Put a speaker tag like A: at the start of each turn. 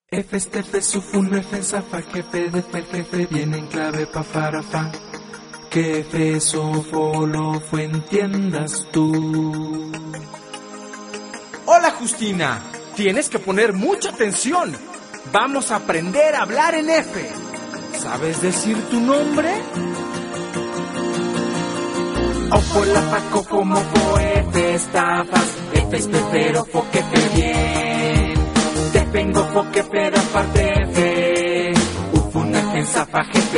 A: F este F sufun F zafa jefe de fer jefe viene en clave pa farafa. Que F sofo lo fue entiendas tú.
B: Hola Justina, tienes que poner mucha atención. Vamos a aprender a hablar en F. ¿Sabes decir tu nombre?
A: Ofo la faco como fo F estafas. F es pero fo que fe bien. Te vengo fo que pero aparte F. Ufuna F zafa jefe.